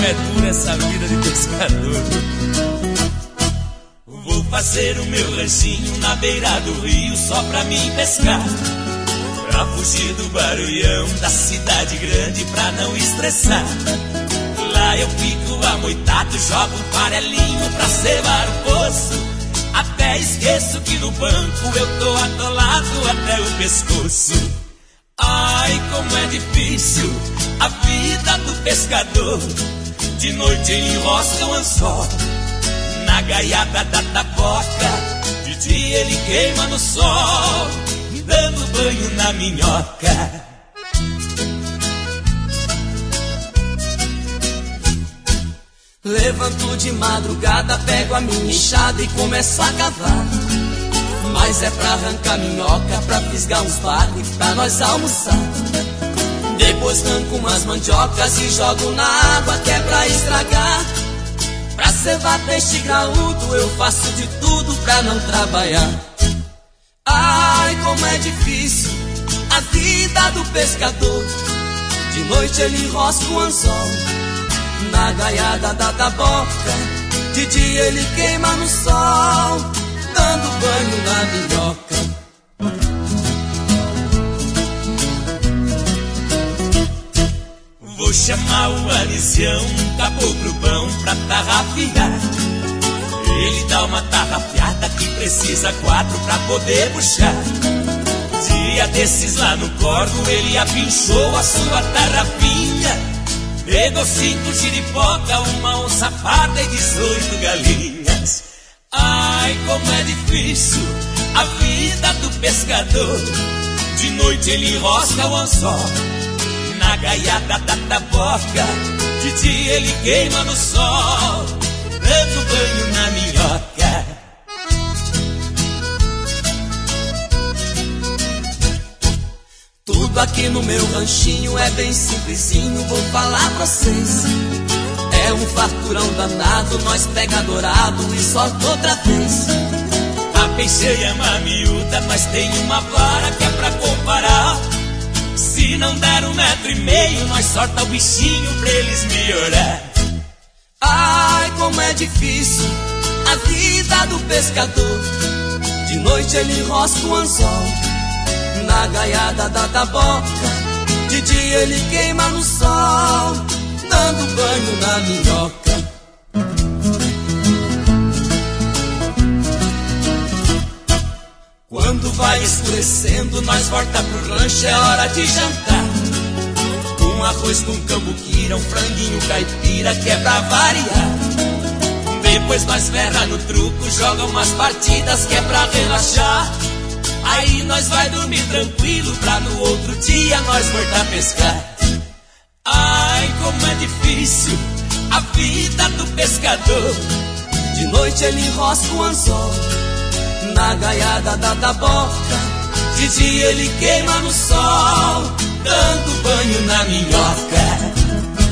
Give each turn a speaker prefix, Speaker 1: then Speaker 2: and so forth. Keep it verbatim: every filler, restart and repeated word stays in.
Speaker 1: é dura essa vida de pescador. Vou fazer o meu ranchinho na beira do rio só pra mim pescar, pra fugir do barulhão da cidade grande, pra não estressar. Lá eu fico amoitado, jogo um farelinho pra cevar o poço, até esqueço que no banco eu tô atolado até o pescoço. Ai, como é difícil a vida do pescador. De noite ele enrosca o anzol na gaiada da taboca, de dia ele queima no sol, dando banho na minhoca.
Speaker 2: Levanto de madrugada, pego a minha enxada e começo a cavar, mas é pra arrancar minhoca, pra fisgar uns bagos, pra nós almoçar. Depois arranco umas mandiocas e jogo na água que é pra estragar. Pra cevar peixe graúdo eu faço de tudo pra não trabalhar. Ai, como é difícil a vida do pescador. De noite ele enrosca o anzol na gaiada da taboca, de dia ele queima no sol, dando banho na minhoca.
Speaker 1: Vou chamar o Anisião, um caboclo bom pra tarrafiar. Ele dá uma tarrafiada que precisa quatro pra poder puxar. Dia desses lá no corvo ele apinchou a sua tarrafinha, pegou cinco giripoca, uma onça parda e dezoito galinhas. Ai, como é difícil a vida do pescador. De noite ele enrosca o anzol na gaiada da taboca, de dia ele queima no sol, dando banho na minhoca.
Speaker 2: Tudo aqui no meu ranchinho é bem simplesinho, vou falar pra vocês. É um farturão danado, nós pega dourado e solta outra vez.
Speaker 1: A peixeira miúda, nós tem uma vara que é pra comparar. Se não der um metro e meio, nós sorta o bichinho pra eles melhorar.
Speaker 2: Ai, como é difícil a vida do pescador. De noite ele enrosca o anzol na gaiada da taboca, de dia ele queima no sol, dando banho na minhoca.
Speaker 1: Quando vai escurecendo, nós volta pro rancho, é hora de jantar. Um arroz com cambuquira, um franguinho caipira que é pra variar. Depois nós ferra no truco, joga umas partidas que é pra relaxar. Aí nós vai dormir tranquilo, pra no outro dia nós voltar a pescar. Ai, como é difícil a vida do pescador.
Speaker 2: De noite ele enrosca o anzol na gaiada da taboca, de dia ele queima no sol, dando banho na minhoca.